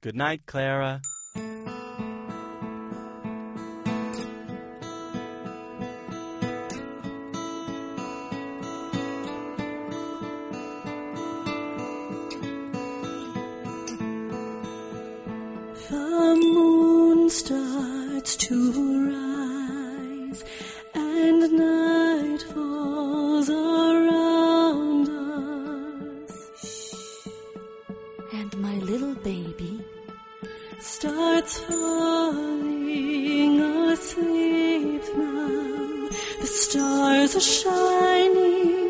Good night, Clara. The moon starts to rise, and night falls around us. And my little baby starts falling asleep now. The stars are shining